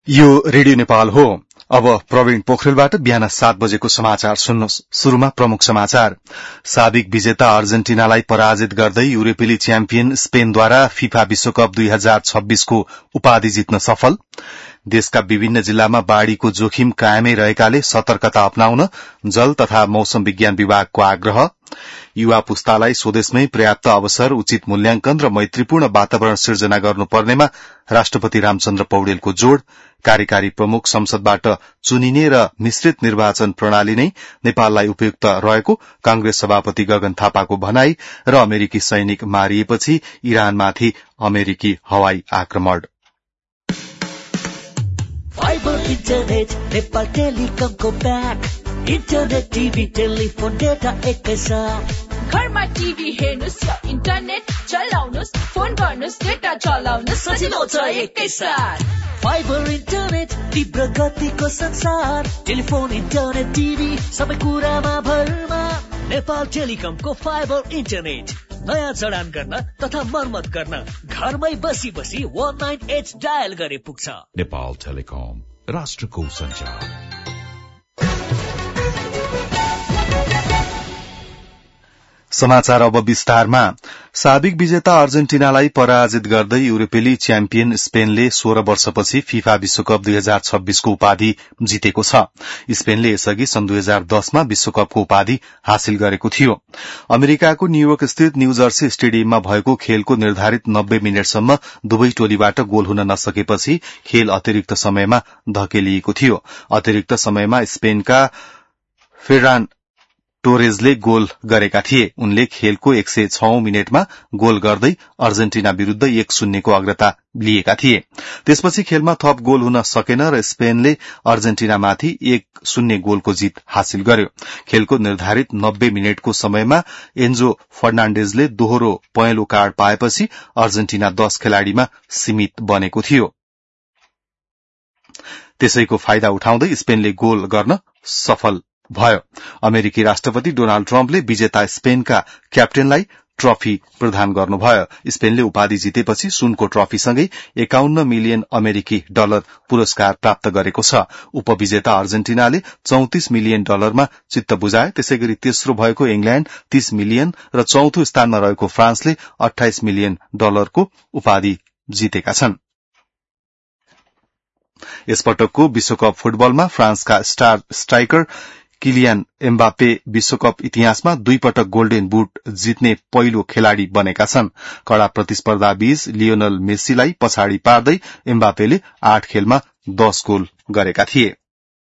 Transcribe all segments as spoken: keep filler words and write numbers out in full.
यो रेडियो नेपाल हो। अब प्रवीण पोखरेलबाट बिहान सात बजेको समाचार सुन्नुहोस्। शुरूमा प्रमुख समाचार। साबिक विजेता अर्जेन्टिनालाई पराजित गर्दै युरोपेली च्याम्पियन स्पेनद्वारा फिफा विश्वकप दुई हजार छब्बीसको उपाधि जित्न सफल। देशका विभिन्न जिल्लामा बाढ़ीको जोखिम कायमै रहेकाले सतर्कता अपनाउन जल तथा मौसम विज्ञान विभागको आग्रह। युवा पुस्तालाई स्वदेशमै पर्याप्त अवसर, उचित मूल्याङ्कन र मैत्रीपूर्ण वातावरण सिर्जना गर्नुपर्नेमा राष्ट्रपति रामचन्द्र पौडेलको जोड़। कार्यकारी प्रमुख संसदबाट चुनिने र मिश्रित निर्वाचन प्रणाली नै नेपाललाई उपयुक्त रहेको कांग्रेस सभापति गगन थापाको भनाई र अमेरिकी सैनिक मारिएपछि इरानमाथि अमेरिकी हवाई आक्रमण। फाइबर इन्टरनेट नेपाल टेलिकमको back. Internet, TV, telephone, data एकैसाथ। घरमा टिभी हेर्नुस् या इन्टरनेट चलाउनुस्, फोन गर्नुस्, डेटा चलाउनुस्, सजिलो छ एकैसाथ। फाइबर इन्टरनेट, तीव्र गतिको संसार। टेलिफोन, इन्टरनेट, टिभी, सबै कुरामा भरमा। नेपाल टेलिकमको फाइबर इन्टरनेट नयाँ जडान गर्न तथा मर्मत गर्न घरमै बसी बसी वन नाइन एट डायल गरे पुग्छ। नेपाल टेलिकम, राष्ट्रको संचार। समाचार अब विस्तारमा। साबिक विजेता अर्जेन्टिनालाई पराजित गर्दै युरोपेली च्याम्पियन स्पेनले सोह्र वर्षपछि फिफा विश्वकप दुई हजार छब्बीसको उपाधि जितेको छ। स्पेनले यसअघि सन् दुई हजार दसमा विश्वकपको उपाधि हासिल गरेको थियो। अमेरिकाको न्यूयोर्क स्थित न्यू जर्सी स्टेडियममा भएको खेलको निर्धारित नब्बे मिनटसम्म दुवै टोलीबाट गोल हुन नसकेपछि खेल अतिरिक्त समयमा धकेलिएको थियो। अतिरिक्त समयमा स्पेनका फेर्रान टोरेजले गोल गरेका थिए। उनले खेलको एक सय छ मिनटमा गोल गर्दै अर्जेन्टिना विरूद्ध एक शून्यको अग्रता लिएका थिए। त्यसपछि खेलमा थप गोल हुन सकेन र स्पेनले अर्जेन्टिनामाथि एक शून्य गोलको जीत हासिल गर्यो। खेलको निर्धारित नब्बे मिनटको समयमा एन्जो फर्नाण्डेजले दोहोरो पहेँलो कार्ड पाएपछि अर्जेन्टिना दश खेलाड़ीमा सीमित बनेको थियो। त्यसैको फाइदा उठाउँदै स्पेनले गोल गर्न सफल भयो। अमेरिकी राष्ट्रपति डोनाल्ड ट्रम्पले विजेता स्पेनका क्याप्टेनलाई ट्रफी प्रदान गर्नुभयो। स्पेनले उपाधि जितेपछि सुनको ट्रफीसँगै एकाउन्न मिलियन अमेरिकी डलर पुरस्कार प्राप्त गरेको छ। उपविजेता अर्जेन्टिनाले चौतिस मिलियन डलरमा चित्त बुझाए। त्यसैगरी तेस्रो भएको इंग्ल्याण्ड तीस मिलियन र चौथो स्थानमा रहेको फ्रान्सले अठाइस मिलियन डलरको उपाधि जितेका छन्। यसपटकको विश्वकप फुटबलमा फ्रान्सका स्टार स्ट्राइकर किलियन एम्बापे विश्वकप इतिहासमा दुई पटक गोल्डन बुट जित्ने पहिलो खेलाड़ी बनेका छन्। कड़ा प्रतिस्पर्धा बीच लियोनल मेस्सीलाई पछाडि पार्दै एम्बापेले आठ खेलमा दश गोल गरेका थिए।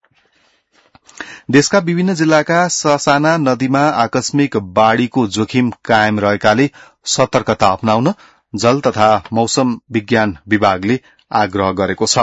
देशका विभिन्न जिल्लाका ससाना नदीमा आकस्मिक बाढ़ीको जोखिम कायम रहेकाले सतर्कता अपनाउन जल तथा मौसम विज्ञान विभागले आग्रह गरेको छ।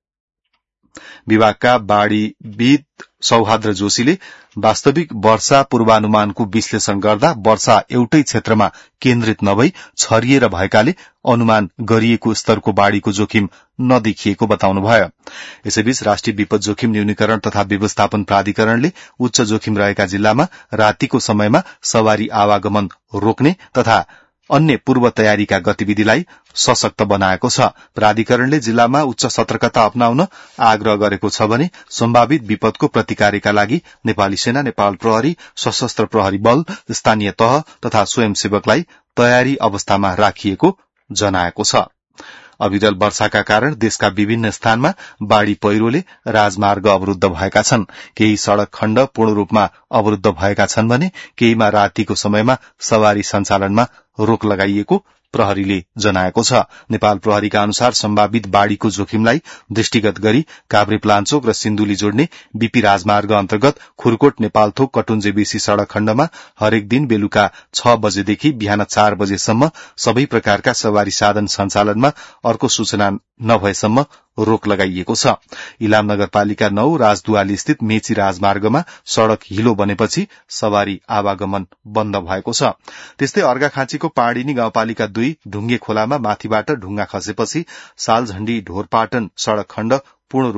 विभागका बाढ़ीविद सौहाद्र जोशीले वास्तविक वर्षा पूर्वानुमानको विश्लेषण गर्दा वर्षा एउटै क्षेत्रमा केन्द्रित नभई छरिएर भएकाले अनुमान गरिएको स्तरको बाढ़ीको जोखिम नदेखिएको बताउनुभयो। यसैबीच राष्ट्रिय विपद जोखिम न्यूनीकरण तथा व्यवस्थापन प्राधिकरणले उच्च जोखिम रहेका जिल्लामा रातिको समयमा सवारी आवागमन रोक्ने तथा अन्य पूर्व तयारीका गतिविधिलाई सशक्त बनाएको छ। प्राधिकरणले जिल्लामा उच्च सतर्कता अपनाउन आग्रह गरेको छ भने सम्भावित विपदको प्रतिकारका लागि नेपाली सेना, नेपाल प्रहरी, सशस्त्र प्रहरी बल, स्थानीय तह तथा स्वयंसेवकलाई तयारी अवस्थामा राखिएको जनाएको छ। अविरल वर्षाका कारण देशका विभिन्न स्थानमा बाढ़ी पहिरोले राजमार्ग अवरूद्ध भएका छन्। केही सड़क खण्ड पूर्ण रूपमा अवरूद्ध भएका छन् भने केहीमा रातिको समयमा सवारी सञ्चालनमा रोक लगाइएको प्रहरीले जनाएको छ। नेपाल प्रहरीका अनुसार सम्भावित बाढ़ीको जोखिमलाई दृष्टिगत गरी काभ्रेपलाञ्चोक र सिन्धुली जोड्ने बीपी राजमार्ग अन्तर्गत खुरकोट नेपालथोक कटुन्जेबीसी सड़क खण्डमा हरेक दिन बेलुका छ बजेदेखि बिहान चार बजेसम्म सबै प्रकारका सवारी साधन सञ्चालनमा अर्को सूचना नभएसम्म रोक लगाइएको छ। इलाम नगरपालिका नौ राजदुवाली स्थित मेची राजमार्गमा सड़क हिलो बनेपछि सवारी आवागमन बन्द भएको छ। त्यस्तै अर्घाखाँचीको पाडिनी गाउँपालिका दुई ढुङ्गे खोलामा माथिबाट ढुङ्गा खसेपछि सालझण्डी ढोरपाटन सड़क खण्ड पूर्ण रूपमा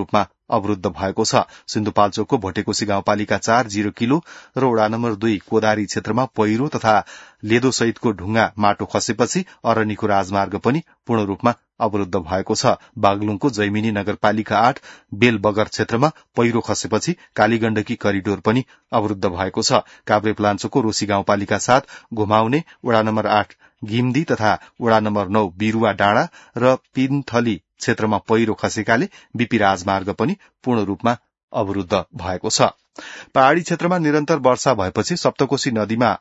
अवरुद्ध भएको छ। सिन्धुपाल्चोकको भोटेकोशी गाउँपालिका चार जिरो किलो र वडा नम्बर दुई कोदारी क्षेत्रमा पहिरो तथा लेदो सहितको ढुङ्गा माटो खसेपछि अरनिको राजमार्ग पनि पूर्ण रूपमा अवरुद्ध भएको छ। बागलुङको जैमिनी नगरपालिका आठ बेलबगर क्षेत्रमा पहिरो खसेपछि कालीगण्डकी करिडोर पनि अवरुद्ध भएको छ। काभ्रेपलाञ्चोको रोशी गाउँपालिका सात घुमाउने वडा नम्बर आठ घिम्दी तथा वडा नम्बर नौ बिरुवा डाँडा र पिन्थली क्षेत्रमा पहिरो खसेकाले बीपी राजमार्ग पनि पूर्ण रूपमा अवरुद्ध भएको छ। पहाड़ी क्षेत्रमा निरन्तर वर्षा भएपछि सप्तकोशी नदीमा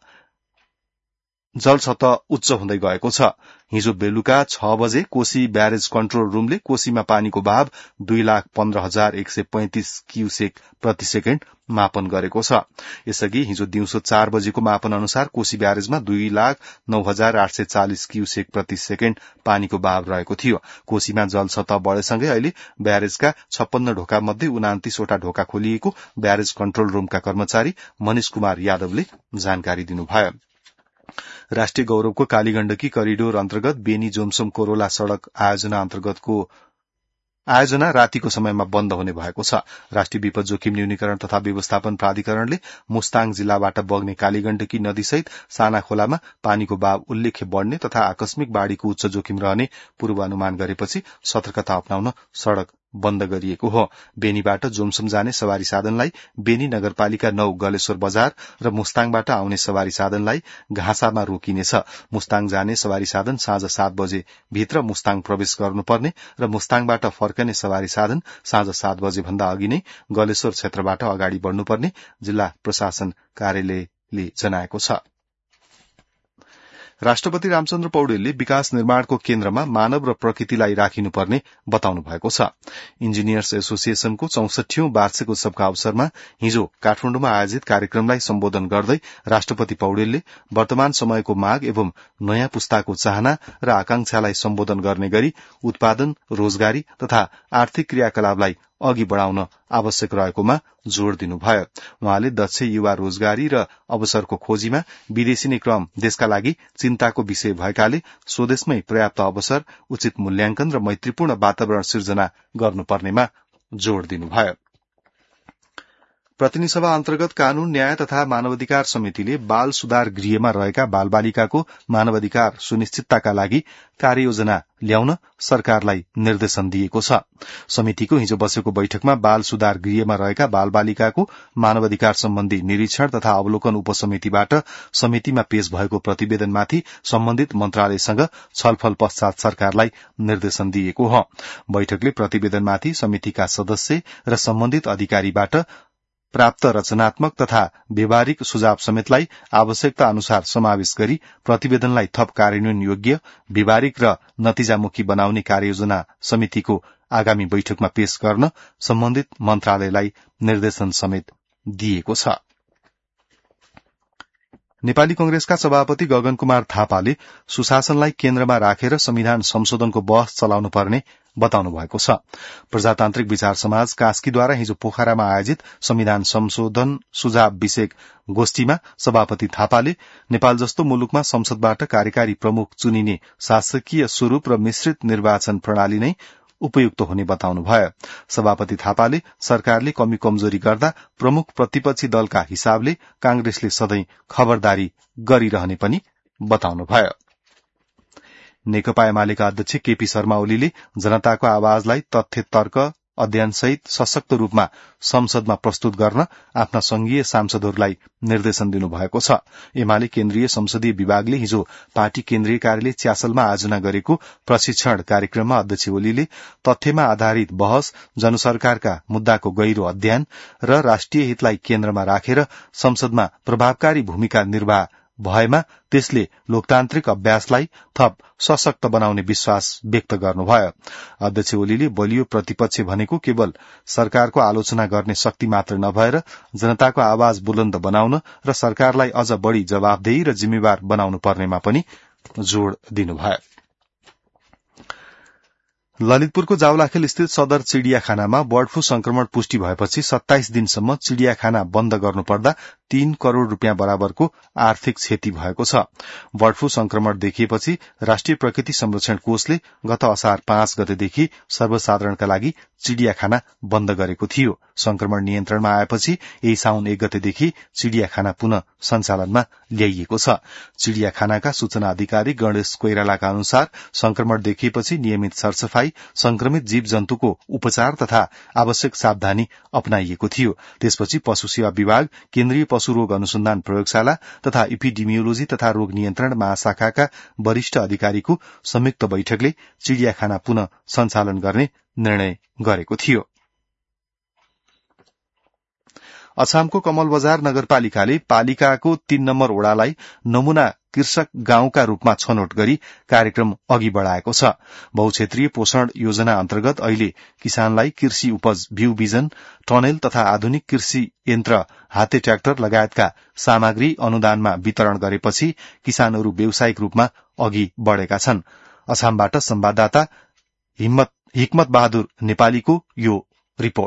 जलसतह उच्च हुँदै गएको छ। हिजो बेलुका छ बजे कोशी ब्यारेज कन्ट्रोल रूमले कोशीमा पानीको बहाव दुई लाख पन्ध्र हजार एक सय पैंतिस क्यूसेक प्रति सेकेण्ड मापन गरेको छ। यसअघि हिजो दिउँसो चार बजेको मापन अनुसार कोशी ब्यारेजमा दुई लाख नौ हजार आठ सय चालिस क्यूसेक प्रति सेकेण्ड पानीको बहाव रहेको थियो। कोशीमा जलसतह बढेसँगै अहिले ब्यारेजका छप्पन्न ढोका मध्ये उनातिसवटा ढोका खोलिएको ब्यारेज कन्ट्रोल रूमका कर्मचारी मनिष कुमार यादवले जानकारी दिनुभयो। राष्ट्रिय गौरवको कालीगण्डकी करिडोर अन्तर्गत बेनी जोमसोम कोरोला सड़क आयोजना अन्तर्गतको आयोजना रातिको समयमा बन्द हुने भएको छ। राष्ट्रिय विपद जोखिम न्यूनीकरण तथा व्यवस्थापन प्राधिकरणले मुस्ताङ जिल्लाबाट बग्ने कालीगण्डकी नदीसहित साना खोलामा पानीको बहाव उल्लेख्य बढ़ने तथा आकस्मिक बाढ़ीको उच्च जोखिम रहने पूर्वानुमान गरेपछि सतर्कता अपनाउन सड़क बन्द गरिएको हो। बेनीबाट जोमसोम जाने सवारी साधनलाई बेनी नगरपालिका नौ गलेश्वर बजार र मुस्ताङबाट आउने सवारी साधनलाई घाँसामा रोकिनेछ। मुस्ताङ जाने सवारी साधन साँझ सात बजे भित्र मुस्ताङ प्रवेश गर्नुपर्ने र मुस्ताङबाट फर्कने सवारी साधन साँझ सात बजे भन्दा अघि नै गलेश्वर क्षेत्रबाट अगाडि बढ़नुपर्ने जिल्ला प्रशासन कार्यालयले जनाएको छ। राष्ट्रपति रामचन्द्र पौडेलले विकास निर्माणको केन्द्रमा मानव र प्रकृतिलाई राखिनुपर्ने बताउनु भएको छ। इन्जिनियर्स एसोसिएशनको चौसठीौं वार्षिक उत्सवका अवसरमा हिजो काठमाडौँमा आयोजित कार्यक्रमलाई सम्बोधन गर्दै राष्ट्रपति पौडेलले वर्तमान समयको माग एवं नयाँ पुस्ताको चाहना र आकांक्षालाई सम्बोधन गर्ने गरी उत्पादन, रोजगारी तथा आर्थिक क्रियाकलापलाई अघि बढ़ाउन आवश्यक रहेकोमा जोड़ दिनुभयो। उहाँले दक्ष युवा रोजगारी र अवसरको खोजीमा विदेशी नै क्रम देशका लागि चिन्ताको विषय भएकाले स्वदेशमै पर्याप्त अवसर, उचित मूल्याङ्कन र मैत्रीपूर्ण वातावरण सिर्जना गर्नुपर्नेमा जोड़ दिनुभयो। प्रतिनिधि सभा अन्तर्गत कानून, न्याय तथा मानवाधिकार समितिले बाल सुधार गृहमा रहेका बालबालिकाको मानवाधिकार सुनिश्चितताका लागि कार्ययोजना ल्याउन सरकारलाई निर्देशन दिएको छ। समितिको हिजो बसेको बैठकमा बाल सुधार गृहमा रहेका बालबालिकाको मानवाधिकार सम्बन्धी निरीक्षण तथा अवलोकन उपसमितिबाट समितिमा पेश भएको प्रतिवेदनमाथि सम्बन्धित मन्त्रालयसँग छलफल पश्चात सरकारलाई निर्देशन दिएको हो। बैठकले प्रतिवेदनमाथि समितिका सदस्य र सम्बन्धित अधिकारीबाट प्राप्त रचनात्मक तथा व्यवहारिक सुझाव समेतलाई आवश्यकता अनुसार समावेश गरी प्रतिवेदनलाई थप कार्यान्वयन योग्य, व्यवहारिक र नतिजामुखी बनाउने कार्ययोजना समितिको आगामी बैठकमा पेश गर्न सम्बन्धित मन्त्रालयलाई निर्देशन समेत दिएको छ। नेपाली कंग्रेसका सभापति गगन कुमार थापाले सुशासनलाई केन्द्रमा राखेर संविधान संशोधनको बहस चलाउनु पर्ने बताउनु भएको छ। प्रजातान्त्रिक विचार समाज कास्कीद्वारा हिजो पोखरामा आयोजित संविधान संशोधन सुझाव विषयक गोष्ठीमा सभापति थापाले नेपाल जस्तो मुलुकमा संसदबाट कार्यकारी प्रमुख चुनिने शासकीय स्वरूप र मिश्रित निर्वाचन प्रणाली नै उपयुक्त हुने बताउनुभयो। सभापति थापाले सरकारले कमी कमजोरी गर्दा प्रमुख प्रतिपक्षी दलका हिसाबले कांग्रेसले सधैं खबरदारी गरिरहने पनि बताउनुभयो। नेकपा एमालेका अध्यक्ष केपी शर्मा ओलीले जनताको आवाजलाई तथ्य, तर्क, अध्ययनसहित सशक्त रूपमा संसदमा प्रस्तुत गर्न आफ्ना संघीय सांसदहरूलाई निर्देशन दिनुभएको छ। एमाले केन्द्रीय संसदीय विभागले हिजो पार्टी केन्द्रीय कार्यालय च्यासलमा आयोजना गरेको प्रशिक्षण कार्यक्रममा अध्यक्ष ओलीले तथ्यमा आधारित बहस, जनसरकारका मुद्दाको गहिरो अध्ययन र राष्ट्रिय हितलाई केन्द्रमा राखेर संसदमा प्रभावकारी भूमिका निर्वाह भएमा त्यसले लोकतान्त्रिक अभ्यासलाई थप सशक्त बनाउने विश्वास व्यक्त गर्नुभयो। अध्यक्ष ओलीले बलियो प्रतिपक्ष भनेको केवल सरकारको आलोचना गर्ने शक्ति मात्र नभएर जनताको आवाज बुलन्द बनाउन र सरकारलाई अझ बढ़ी जवाबदेही र जिम्मेवार बनाउनु पर्नेमा पनि जोड़ दिनुभयो। ललितपुरको जावलाखेल स्थित सदर चिड़ियाखानामा बर्ड फ्लू संक्रमण पुष्टि भएपछि सत्ताइस दिनसम्म चिड़ियाखाना बन्द गर्नुपर्दा तीन करोड़ रूपियाँ बराबरको आर्थिक क्षति भएको छ। बर्ड फ्लू संक्रमण देखिएपछि राष्ट्रिय प्रकृति संरक्षण कोषले गत असार पाँच गतेदेखि सर्वसाधारणका लागि चिड़ियाखाना बन्द गरेको थियो। संक्रमण नियन्त्रणमा आएपछि यही साउन एक गतेदेखि चिड़ियाखाना पुनः सञ्चालनमा ल्याइएको छ। चिड़ियाखानाका सूचना अधिकारी गणेश कोइरालाका अनुसार संक्रमण देखिएपछि नियमित सरसफाई, संक्रमित जीव जन्तुको उपचार तथा आवश्यक सावधानी अपनाइएको थियो। त्यसपछि पशु सेवा विभाग, केन्द्रीय पशु रोग अनुसन्धान प्रयोगशाला तथा इपिडेमियोलोजी तथा रोग नियन्त्रण महाशाखाका वरिष्ठ अधिकारीको संयुक्त बैठकले चिड़ियाखाना पुनः सञ्चालन गर्ने निर्णय गरेको थियो। अछामको कमल बजार नगरपालिकाले पालिकाको तीन नम्बर वडालाई नमूना कृषक गाउँका रूपमा छनौट गरी कार्यक्रम अघि बढ़ाएको छ। बहुक्षेत्रीय पोषण योजना अन्तर्गत अहिले किसानलाई कृषि उपज, बिउ बिजन, टनेल तथा आधुनिक कृषि यन्त्र, हाते ट्र्याक्टर लगायतका सामग्री अनुदानमा वितरण गरेपछि किसानहरू व्यावसायिक रूपमा अघि बढ़ेका छन्। अछामबाट संवाददाता हिम्मत हिक्मत बहादुर नेपालीको यो रिपोर्ट।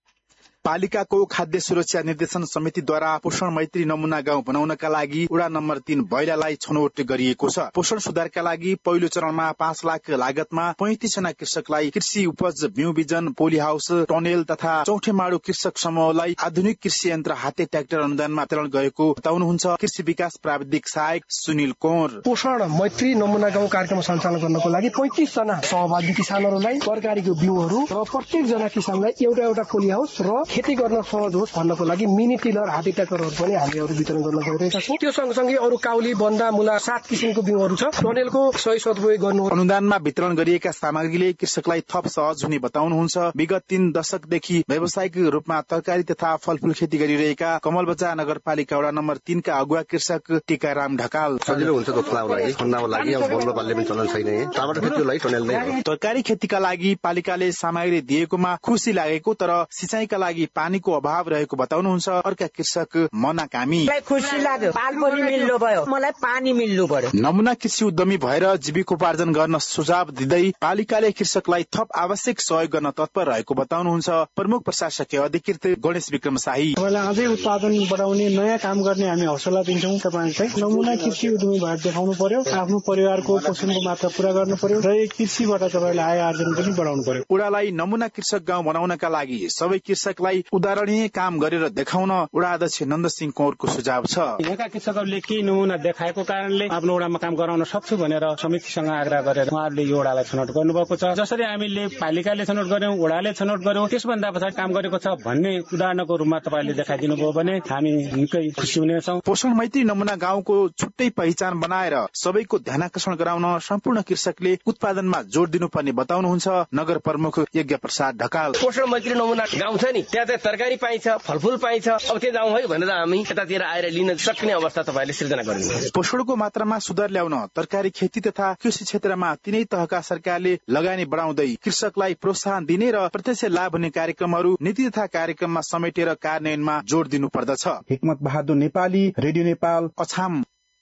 पालिकाको खाद्य सुरक्षा निर्देशन समितिद्वारा पोषण मैत्री नमूना गाउँ बनाउनका लागि वडा नम्बर तीन बैलालाई छनौट गरिएको छ। पोषण सुधारका लागि पहिलो चरणमा पाँच लाख लागतमा पैंतिस जना कृषकलाई कृषि उपज, बिउ बिजन, पोली हाउस, टनेल तथा चौथे माडु कृषक समूहलाई आधुनिक कृषि यन्त्र, हाते ट्र्याक्टर अनुदानमा वितरण गरेको बताउनुहुन्छ कृषि विकास प्राविधिक सहायक सुनिल कोर। पोषण मैत्री नमूना गाउँ कार्यक्रम सञ्चालन गर्नको लागि पैंतिस जना सहभागी किसानहरूलाई तरकारीको बिउहरू र प्रत्येक जना किसानलाई एउटा एउटा पोली हाउस र खेती गर्न सहज होस् भन्नको लागि मिनी टिलर, हाते ट्र्याक्टरहरू पनि हामीहरू वितरण गर्न गइरहेका छौँ। त्यो सँगसँगै अरू काउली, बन्दा, मुला सात किसिमको बिउहरू छ। टनेलको सही सदुपयोग गर्नु। अनुदानमा वितरण गरिएका सामग्रीले कृषकलाई थप सहज हुने बताउनुहुन्छ विगत तीन दशकदेखि व्यावसायिक रूपमा तरकारी तथा फलफूल खेती गरिरहेका कमल बजार नगरपालिका वडा नम्बर तीन का अगुवा कृषक टीकाराम ढकाल। सजिलो हुन्छ दोस्रोको लागि, खन्दाको लागि अब बल्ल बल्ल पनि चलन छैन। टमाटर खेतीको लागि टनेल नै हो। तरकारी खेतीका लागि पालिकाले सामग्री दिएकोमा खुसी लागेको तर सिंचाइका लागि पानीको अभाव रहेको बताउनुहुन्छ अर्का कृषक मना कामी। खुसी लाग्यो, पाल पनि मिल्नु भयो, मलाई पानी मिल्नु पर्यो। नमुना कृषि उद्यमी भएर जीविकोपार्जन गर्न सुझाव दिँदै पालिकाले कृषकलाई थप आवश्यक सहयोग गर्न तत्पर रहेको बताउनुहुन्छ प्रमुख प्रशासकीय अधिकृत गणेश विक्रम शाही। तपाईँलाई अझै उत्पादन बढाउने नयाँ काम गर्ने हामी हौसला दिन्छौँ। तपाईँलाई नमुना कृषि उद्यमी भएर देखाउनु पर्यो, आफ्नो परिवारको पोषणको मात्रा पूरा गर्नु पर्यो र एक कृषिबाट तपाईँले आय आर्जन पनि बढाउनु पर्यो। वडालाई नमुना कृषक गाउँ बनाउनका लागि सबै कृषकलाई उदाहरणीय काम गरेर देखाउन वडा अध्यक्ष नन्द सिंह कौरको सुझाव छ। यहाँका कृषकहरूले केही नमुना देखाएको कारणले आफ्नो वडामा काम गराउन सक्छु भनेर समितिसँग आग्रह गरेर उहाँहरूले यो वडालाई छनौट गर्नुभएको छ। जसरी हामीले पालिकाले छनौट गर्यौं, वडाले छनौट गर्यौं, त्यसभन्दा पछाडि काम गरेको छ भन्ने उदाहरणको रूपमा तपाईँले देखाइदिनु भयो भने हामी निकै खुसी हुनेछौँ। पोषण मैत्री नमुना गाउँको छुट्टै पहिचान बनाएर सबैको ध्यानाकर्षण गराउन सम्पूर्ण कृषकले उत्पादनमा जोड दिनुपर्ने बताउनुहुन्छ नगर प्रमुख यज्ञ प्रसाद ढकाल। पोषण मैत्री नमुना गाउँ छ नि, त्यहाँ चाहिँ तरकारी पाइन्छ, फलफूल पाइन्छ। अब त्यो जाउँ है भनेर हामी यतातिर आएर लिन सक्ने अवस्था तपाईँले सृजना गर्नुहुन्छ। पोषणको मात्रामा सुधार ल्याउन तरकारी खेती तथा कृषि क्षेत्रमा तीनै तहका सरकारले लगानी बढाउँदै कृषकलाई प्रोत्साहन दिने र प्रत्यक्ष लाभ हुने कार्यक्रमहरू नीति तथा कार्यक्रममा समेटेर कार्यान्वयनमा जोड दिनु पर्दछ। हिक्मत बहादुर नेपाली, रेडियो नेपाल, अछाम।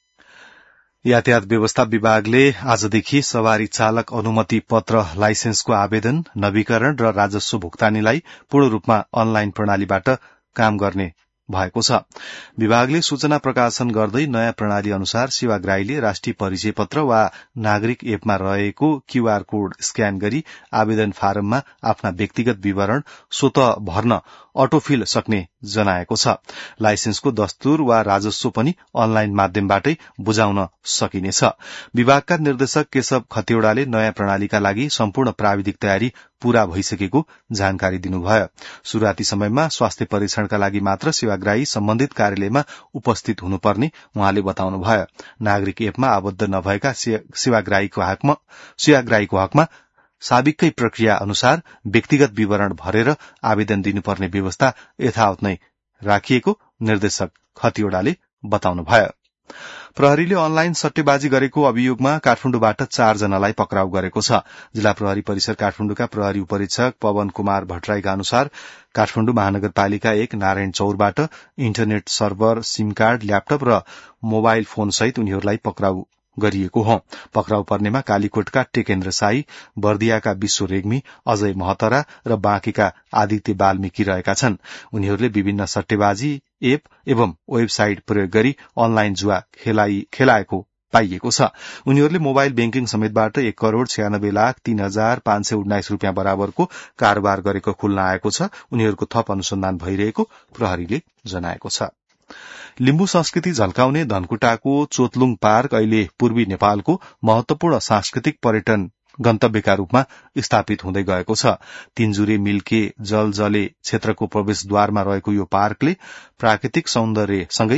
यातायात व्यवस्था विभागले आजदेखि सवारी चालक अनुमति पत्र लाइसेन्सको आवेदन, नवीकरण र राजस्व भुक्तानीलाई पूर्ण रूपमा अनलाइन प्रणालीबाट काम गर्ने भएको छ। विभागले सूचना प्रकाशन गर्दै नयाँ प्रणाली अनुसार सेवाग्राहीले राष्ट्रिय परिचय पत्र वा नागरिक एपमा रहेको क्यूआर कोड स्क्यान गरी आवेदन फारममा आफ्ना व्यक्तिगत विवरण स्वतः भर्न अटोफिल सक्ने जनाएको छ। लाइसेन्सको दस्तुर वा राजस्व पनि अनलाइन माध्यमबाटै बुझाउन सकिनेछ। विभागका निर्देशक केशव खतिवड़ाले नयाँ प्रणालीका लागि सम्पूर्ण प्राविधिक तयारी पूरा भइसकेको जानकारी दिनुभयो। शुरूआती समयमा स्वास्थ्य परीक्षणका लागि मात्र सेवाग्राही सम्बन्धित कार्यालयमा उपस्थित हुनुपर्ने उहाँले बताउनुभयो। नागरिक एपमा आबद्ध नभएका सेवाग्राहीको हकमा सेवाग्राहीको हकमा साबिकै प्रक्रिया अनुसार व्यक्तिगत विवरण भरेर आवेदन दिनुपर्ने व्यवस्था यथावत नै राखिएको निर्देशक खतिवड़ाले बताउनुभयो। प्रहरीले अनलाइन सट्टेबाजी गरेको अभियोगमा काठमाडौँबाट चार जनालाई पक्राउ गरेको छ। जिल्ला प्रहरी परिसर काठमाडौँका प्रहरी उपरीक्षक पवन कुमार भट्टराईका अनुसार काठमाडौँ महानगरपालिका एक नारायण चौरबाट internet server, SIM card, laptop र मोबाइल फोन सहित उनीहरूलाई पक्राउ गरिएको हो। पक्राउ पर्नेमा कालीकोटका टेकेन्द्र साई, बर्दियाका विश्व रेग्मी, अजय महतरा र बाँकेका आदित्य वाल्मीकि रहेका छन्। उनीहरूले विभिन्न सट्टेबाजी एप एवं वेबसाइट प्रयोग गरी अनलाइन जुवा खेलाएको पाइएको छ। उनीहरूले मोबाइल ब्याङ्किङ समेतबाट एक करोड़ छयानब्बे लाख तीन हजार पाँच सय उन्नाइस रूपियाँ बराबरको कारोबार गरेको खुल्न आएको छ। उनीहरूको थप अनुसन्धान भइरहेको प्रहरीले जनाएको छ। लिम्बू संस्कृति झल्काउने धनकुटाको चोतलुङ पार्क अहिले पूर्वी नेपालको महत्वपूर्ण सांस्कृतिक पर्यटन गन्तव्यका रूपमा स्थापित हुँदै गएको छ। तीनजुरे मिल्के जलजले क्षेत्रको प्रवेशद्वारमा रहेको यो पार्कले प्राकृतिक सौन्दर्यसँगै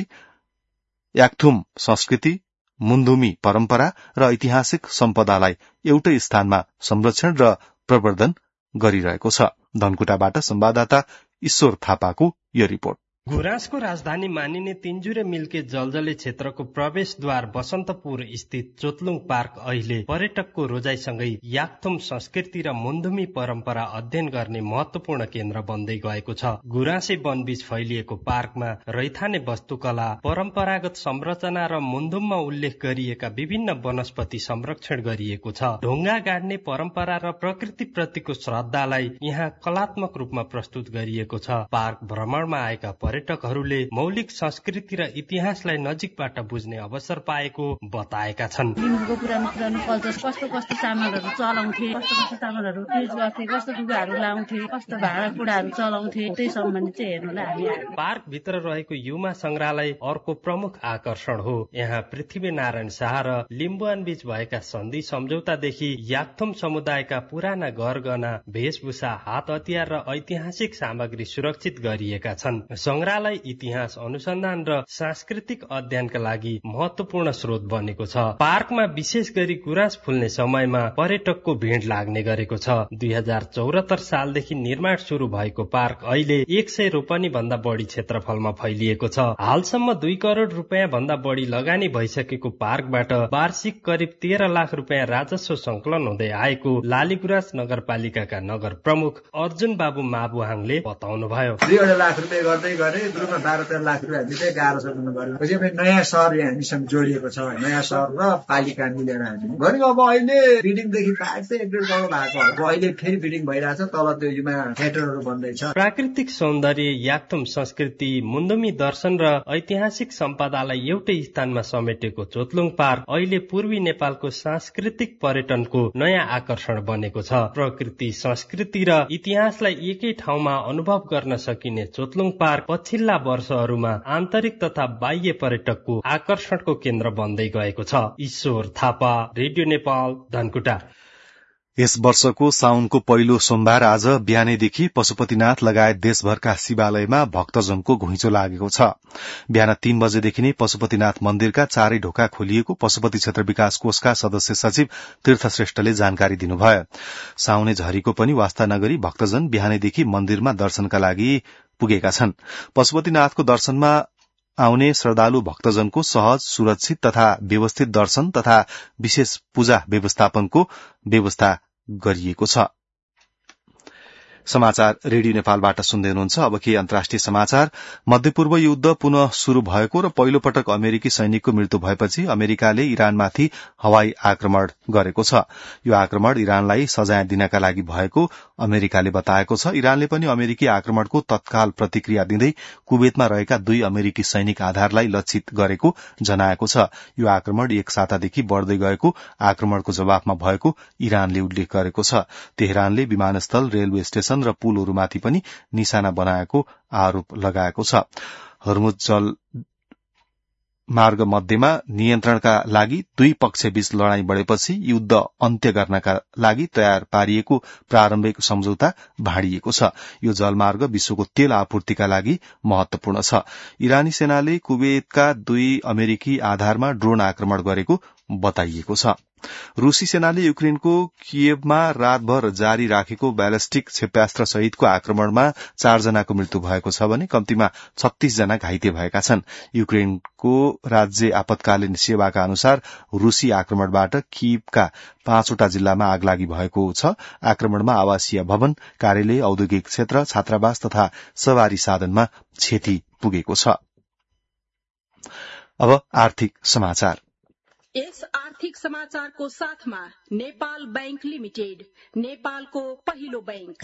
याक्थुम संस्कृति, मुन्धुमी परम्परा र ऐतिहासिक सम्पदालाई एउटै स्थानमा संरक्षण र प्रवर्धन गरिरहेको छ। धनकुटाबाट संवाददाता ईश्वर थापाको यो रिपोर्ट। गुराँसको राजधानी मानिने तीनजुरे मिल्के जलजले क्षेत्रको प्रवेशद्वार बसन्तपुर स्थित चोतलुङ पार्क अहिले पर्यटकको रोजाइसँगै याक्थुम संस्कृति र मुन्धुमी परम्परा अध्ययन गर्ने महत्वपूर्ण केन्द्र बन्दै गएको छ। गुराँसे वनबीच फैलिएको पार्कमा रैथाने वस्तुकला, परम्परागत संरचना र मुन्धुममा उल्लेख गरिएका विभिन्न वनस्पति संरक्षण गरिएको छ। ढुङ्गा गाड्ने परम्परा र प्रकृति प्रतिको श्रद्धालाई यहाँ कलात्मक रूपमा प्रस्तुत गरिएको छ। पार्क भ्रमणमा आएका पर्यटकहरूले मौलिक संस्कृति र इतिहासलाई नजिकबाट बुझ्ने अवसर पाएको बताएका छन्। लिम्बूको पुरानो पुरानो कल्चर, कस्तो कस्तो सामानहरू चलाउँथे, कस्तो कस्तो सामानहरू युज गर्थे, कस्तो लुगाहरू लाउँथे, कस्तो भाँडाकुँडाहरू चलाउँथे, त्यही सम्बन्धी चाहिँ हेर्नुलाई हामी आएको। पार्क भित्र रहेको युमा संग्रहालय अर्को प्रमुख आकर्षण हो। यहाँ पृथ्वी नारायण शाह र लिम्बुवान बीच भएका सन्धि सम्झौतादेखि याक्थुम समुदायका पुराना गरगहना, वेशभूषा, हात हतियार र ऐतिहासिक सामग्री सुरक्षित गरिएका छन्। संग्रहालय इतिहास अनुसन्धान र सांस्कृतिक अध्ययनका लागि महत्वपूर्ण स्रोत बनेको छ। पार्कमा विशेष गरी गुराँस फुल्ने समयमा पर्यटकको भीड़ लाग्ने गरेको छ। दुई हजार चौरात्तर सालदेखि निर्माण शुरू भएको पार्क अहिले एक सय रोपनी भन्दा बढी क्षेत्रफलमा फैलिएको छ। हालसम्म दुई करोड़ रूपियाँ भन्दा बढी लगानी भइसकेको पार्कबाट वार्षिक करिब तेह्र लाख रूपियाँ राजस्व संकलन हुँदै आएको लालीगुराँस नगरपालिकाका नगर प्रमुख अर्जुन बाबु माबुहाङले बताउनुभयो। गरे दुईमा बाह्र तेह्र लाख रुपियाँ हामीले चाहिँ गाह्रो सक्नु गर्यो। पछि नयाँ सहर यहाँ हामीसँग जोडिएको छ। नयाँ सहर र पालिका मिलेर हामी गर्यौँ। अब अहिले बिल्डिङदेखि पार्क चाहिँ एक डेढ करोड भएको। अब अहिले फेरि बिल्डिङ भइरहेछ, तल त्यो युमा थिएटरहरू बन्दैछ। प्राकृतिक सौन्दर्य, याक्थुम संस्कृति, मुन्धुमी दर्शन र ऐतिहासिक सम्पदालाई एउटै स्थानमा समेटेको चोतलुङ पार्क अहिले पूर्वी नेपालको सांस्कृतिक पर्यटनको नयाँ आकर्षण बनेको छ। प्रकृति, संस्कृति र इतिहासलाई एकै ठाउँमा अनुभव गर्न सकिने चोतलुङ पार्क पछिल्ला वर्षहरूमा आन्तरिक तथा बाह्य पर्यटकको आकर्षणको केन्द्र बन्दै गएको छ। ईश्वर थापा, रेडियो नेपाल, धनकुटा। यस वर्षको साउनको पहिलो सोमबार आज बिहानैदेखि पशुपतिनाथ लगायत देशभरका शिवालयमा भक्तजनको घुइँचो लागेको छ। बिहान तीन बजेदेखि नै पशुपतिनाथ मन्दिरका चारै ढोका खोलिएको पशुपति क्षेत्र विकास कोषका सदस्य सचिव तीर्थ श्रेष्ठले जानकारी दिनुभयो। साउने झरीको पनि वास्ता नगरी भक्तजन बिहानैदेखि मन्दिरमा दर्शनका लागि पुगेका छन्। पशुपतिनाथको दर्शनमा आउने श्रद्धालु भक्तजनको सहज, सुरक्षित तथा व्यवस्थित दर्शन तथा विशेष पूजा व्यवस्थापनको व्यवस्था गरिएको छ। समाचार रेडियो नेपालबाट सुन्दै हुनुहुन्छ। अब के अन्तर्राष्ट्रिय समाचार। मध्यपूर्व युद्ध पुनः शुरू भएको र पहिलो पटक अमेरिकी सैनिकको मृत्यु भएपछि अमेरिकाले इरानमाथि हवाई आक्रमण गरेको छ। यो आक्रमण इरानलाई सजाय दिनका लागि भएको अमेरिकाले बताएको छ। इरानले पनि अमेरिकी आक्रमणको तत्काल प्रतिक्रिया दिँदै कुवेतमा रहेका दुई अमेरिकी सैनिक आधारलाई लक्षित गरेको जनाएको छ। यो आक्रमण एक सातादेखि बढ़दै गएको आक्रमणको जवाफमा भएको इरानले उल्लेख गरेको छ। तेहरानले विमानस्थल, रेलवे स्टेशन र पुलहरूमाथि पनि निशाना बनाएको आरोप लगाएको छ। हर्मुज जल मार्ग मध्यमा नियन्त्रणका लागि दुई पक्षबीच लड़ाई बढ़ेपछि युद्ध अन्त्य गर्नका लागि तयार पारिएको प्रारम्भिक सम्झौता भाँडिएको छ। यो जलमार्ग विश्वको तेल आपूर्तिका लागि महत्वपूर्ण छ। इरानी सेनाले कुवेतका दुई अमेरिकी आधारमा ड्रोन आक्रमण गरेको बताइएको छ। रूसी सेनाले युक्रेनको कियेवमा रातभर जारी राखेको ब्यालिस्टिक क्षेप्यास्त्र सहितको आक्रमणमा चारजनाको मृत्यु भएको छ भने कम्तीमा छत्तीस जना घाइते भएका छन्। युक्रेनको राज्य आपतकालीन सेवाका अनुसार रूसी आक्रमणबाट कियेवका पाँचवटा जिल्लामा आगलागी भएको छ। आक्रमणमा आवासीय भवन, कार्यालय, औद्योगिक क्षेत्र, छात्रावास तथा सवारी साधनमा क्षति पुगेको छ। अब आर्थिक समाचार। यस आर्थिक समाचारको साथमा नेपाल बैंक लिमिटेड, नेपालको पहिलो बैंक।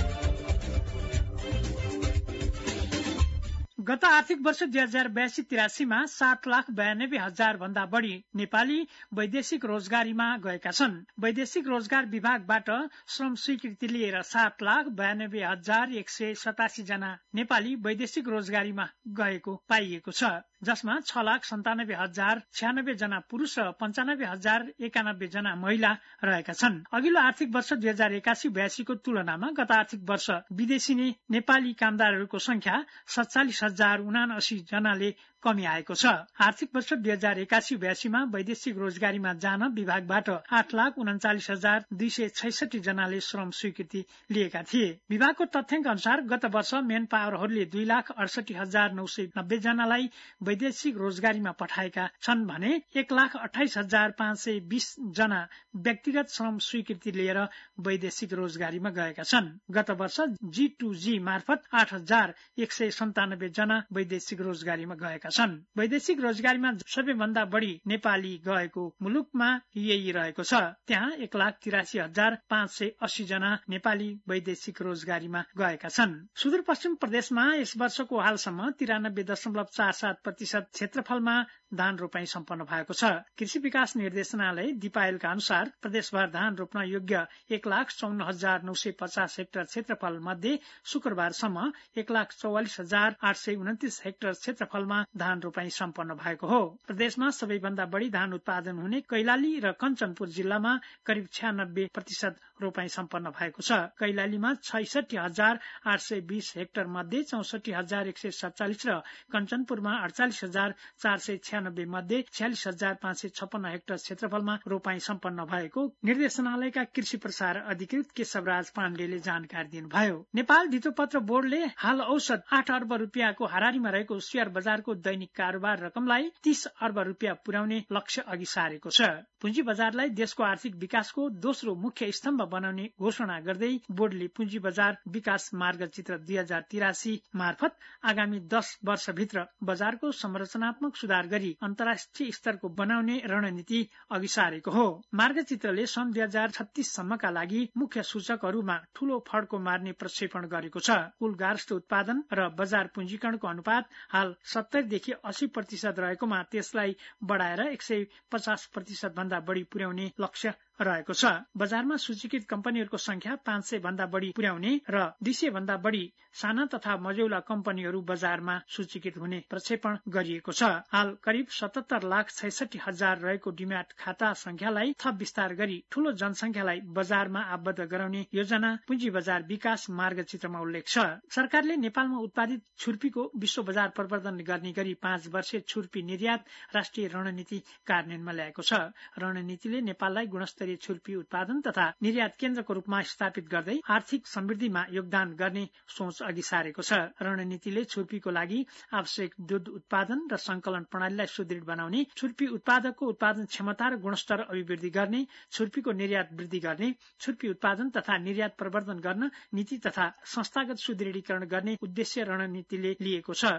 गत आर्थिक वर्ष दुई हजार बयासी तिरासीमा सात लाख बयानब्बे हजार भन्दा बढ़ी नेपाली वैदेशिक रोजगारीमा गएका छन्। वैदेशिक रोजगार विभागबाट श्रम स्वीकृति लिएर सात लाख बयानब्बे हजार एक सय सतासी जना नेपाली वैदेशिक रोजगारीमा गएको पाइएको छ, जसमा छ लाख सन्तानब्बे हजार छ्यानब्बे जना पुरूष र पञ्चानब्बे हजार एकानब्बे जना महिला रहेका छन्। अघिल्लो आर्थिक वर्ष दुई हजार एकासी बयासीको तुलनामा गत आर्थिक वर्ष विदेशी नेपाली कामदारहरूको संख्या सत्तालिस हजार उनासी जनाले कमी आएको छ। आर्थिक वर्ष दुई हजार एकासी बयासीमा वैदेशिक रोजगारीमा जान विभागबाट आठ लाख उन्चालिस हजार दुई सय छैसठी जनाले श्रम स्वीकृति लिएका थिए। विभागको तथ्याङ्क अनुसार गत वर्ष मेन पावरहरूले दुई लाख अडसठी हजार नौ सय नब्बे जनालाई वैदेशिक रोजगारीमा पठाएका छन् भने एक लाख अठाइस हजार पाँच सय बीस जना व्यक्तिगत श्रम स्वीकृति लिएर वैदेशिक रोजगारीमा गएका छन्। गत वर्ष जी टू जी मार्फत आठ हजार एक सय सन्तानब्बे जना वैदेशिक रोजगारीमा गएका छन्। वैदेशिक रोजगारीमा सबैभन्दा बढ़ी नेपाली गएको मुलुकमा यही रहेको छ। त्यहाँ एक लाख तिरासी हजार पाँच सय अस्सी जना नेपाली वैदेशिक रोजगारीमा गएका छन्। सुदूरपश्चिम प्रदेशमा यस वर्षको हालसम्म तिरानब्बे दशमलव चार सात प्रतिशत क्षेत्रफलमा धान रोपाई सम्पन्न भएको छ। कृषि विकास निर्देशनालय दिपायलका अनुसार प्रदेशभर धान रोप्न योग्य एक लाख चौन्न हजार नौ सय पचास हेक्टर क्षेत्रफल मध्ये शुक्रबारसम्म एक लाख चौवालिस हजार आठ सय उन्तिस हेक्टर क्षेत्रफलमा धान रोपाई सम्पन्न भएको हो। प्रदेशमा सबैभन्दा बढ़ी धान उत्पादन हुने कैलाली र कञ्चनपुर जिल्लामा करिब छ्यानब्बे प्रतिशत रोपाई सम्पन्न भएको छ। कैलालीमा छैसठी हजार आठ सय बीस हेक्टर मध्ये चौसठी हजार एक सय सत्तालिस र कञ्चनपुरमा अडचालिस हजार चार सय छ्यानब्बे मध्ये छ्यालिस हजार पाँच सय छप्पन्न हेक्टर क्षेत्रफलमा रोपाई सम्पन्न भएको निर्देशनालयका कृषि प्रसार अधिकृत केशवराज पाण्डेले जानकारी दिनुभयो। नेपाल धितोपत्र बोर्डले हाल औसत आठ अर्ब रुपियाँको हारारीमा रहेको शेयर बजारको दैनिक कारोबार रकमलाई तीस अर्ब रुपियाँ पुर्याउने लक्ष्य अघि सारेको छ। पुँजी बजारलाई देशको आर्थिक विकासको दोस्रो मुख्य स्तम्भ बनाउने घोषणा गर्दै बोर्डले पुँजी बजार विकास मार्गचित्र दुई हजार तिरासी मार्फत आगामी दस वर्षभित्र बजारको संरचनात्मक सुधार गरी अन्तर्राष्ट्रिय स्तरको बनाउने रणनीति अघि सारेको हो। मार्गचित्रले सन् दुई हजार छत्तीस सम्मका लागि मुख्य सूचकहरूमा ठूलो फड्को मार्ने प्रक्षेपण गरेको छ। कुल गार्हस्थ्य उत्पादन र बजार पुँजीकरणको अनुपात हाल सत्तरीदेखि अस्सी प्रतिशत रहेकोमा त्यसलाई बढ़ाएर एक सय पचास प्रतिशत भन्दा बढ़ी पुर्याउने लक्ष्य रहेको छ। बजारमा सूचीकृत कम्पनीहरूको संख्या पाँच सय भन्दा बढ़ी पुर्याउने र दुई सय भन्दा बढ़ी साना तथा मझौला कम्पनीहरू बजारमा सूचीकृत हुने प्रक्षेपण गरिएको छ। हाल करिब सतहत्तर लाख छैसठी हजार रहेको डिम्याट खाता संख्यालाई थप विस्तार गरी ठूलो जनसंख्यालाई बजारमा आबद्ध गराउने योजना पुँजी बजार विकास मार्गचित्रमा उल्लेख छ। सरकारले नेपालमा उत्पादित छुर्पीको विश्व बजार प्रवर्धन गर्ने गरी पाँच वर्षीय छुर्पी निर्यात राष्ट्रिय रणनीति कार्यान्वयनमा ल्याएको छ। रणनीतिले नेपाललाई गुणस्तरीय छुर्पी उत्पादन तथा निर्यात केन्द्रको रूपमा स्थापित गर्दै आर्थिक समृद्धिमा योगदान गर्ने सोच अघि सारेको छ। रणनीतिले छुर्पीको लागि आवश्यक दूध उत्पादन र संकलन प्रणालीलाई सुदृढ बनाउने, छुर्पी उत्पादकको उत्पादन क्षमता र गुणस्तर अभिवृद्धि गर्ने, छुर्पीको निर्यात वृद्धि गर्ने, छुर्पी उत्पादन तथा निर्यात प्रवर्धन गर्न नीति तथा संस्थागत सुदृढीकरण गर्ने उद्देश्य रणनीतिले लिएको छ।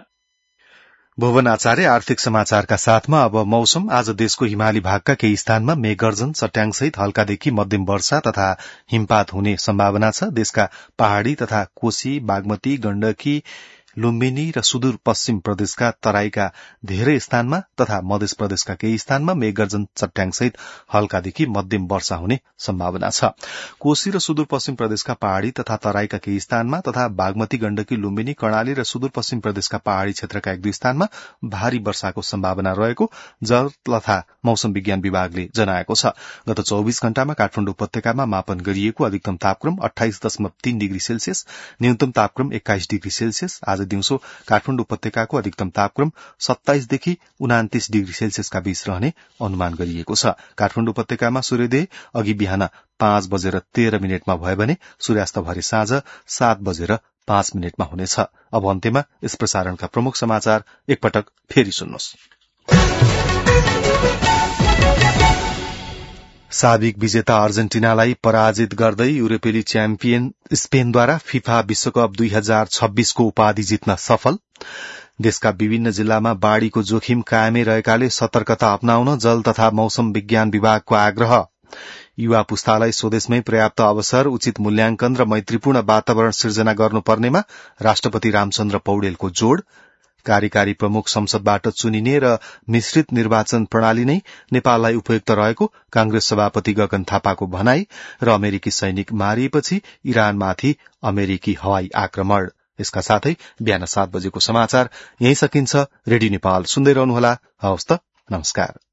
भुवन आचार्य आर्थिक समाचारका साथमा अब मौसम। आज देशको हिमाली भागका केही स्थानमा मेघगर्जन, चट्याङसहित हल्कादेखि मध्यम वर्षा तथा हिमपात हुने सम्भावना छ। देशका पहाड़ी तथा कोशी, बागमती, गण्डकी, लुम्बिनी र सुदूर पश्चिम प्रदेशका तराईका धेरै स्थानमा तथा मध्य प्रदेशका केही स्थानमा मेघगर्जन, चट्याङसहित हल्कादेखि मध्यम वर्षा हुने सम्भावना छ। कोशी र सुदूर पश्चिम प्रदेशका पहाड़ी तथा तराईका केही स्थानमा तथा बागमती, गण्डकी, लुम्बिनी, कर्णाली र सुदूर पश्चिम प्रदेशका पहाड़ी क्षेत्रका एक दुई स्थानमा भारी वर्षाको सम्भावना रहेको जल तथा मौसम विज्ञान विभागले जनाएको छ। गत चौबीस घण्टामा काठमाडौँ उपत्यकामा मापन गरिएको अधिकतम तापक्रम अठाइस दशमलव तीन डिग्री सेल्सियस, न्यूनतम तापक्रम एक्काइस डिग्री सेल्सियस। आज दिउँसो काठमाडौँ उपत्यकाको अधिकतम तापक्रम सत्ताइसदेखि उनातिस डिग्री सेल्सियसका बीच रहने अनुमान गरिएको छ। काठमाडौँ उपत्यकामा सूर्योदय अघि बिहान पाँच बजेर तेह्र मिनटमा भयो भने सूर्यास्त भरे साँझ सात बजेर पाँच मिनटमा हुनेछ। अब अन्त्यमा यस प्रसारणका प्रमुख समाचार एकपटक फेरि सुन्नुहोस्। साबिक विजेता अर्जेन्टिनालाई पराजित गर्दै युरोपेली च्याम्पियन स्पेनद्वारा फिफा विश्वकप दुई हजार छब्बीसको उपाधि जित्न सफल। देशका विभिन्न जिल्लामा बाढ़ीको जोखिम कायमै रहेकाले सतर्कता अपनाउन जल तथा मौसम विज्ञान विभागको आग्रह। युवा पुस्तालाई स्वदेशमै पर्याप्त अवसर, उचित मूल्याङ्कन र मैत्रीपूर्ण वातावरण सिर्जना गर्नुपर्नेमा राष्ट्रपति रामचन्द्र पौडेलको जोड़। कार्यकारी प्रमुख संसदबाट चुनिने र मिश्रित निर्वाचन प्रणाली नै नेपाललाई उपयुक्त रहेको कांग्रेस सभापति गगन थापाको भनाई र अमेरिकी सैनिक मारिएपछि इरानमाथि अमेरिकी हवाई आक्रमण। यसका साथै बिहान सात बजेको समाचार यही सकिन्छ। रेडियो नेपाल सुन्दै रहनुहोला। हवस् त, नमस्कार।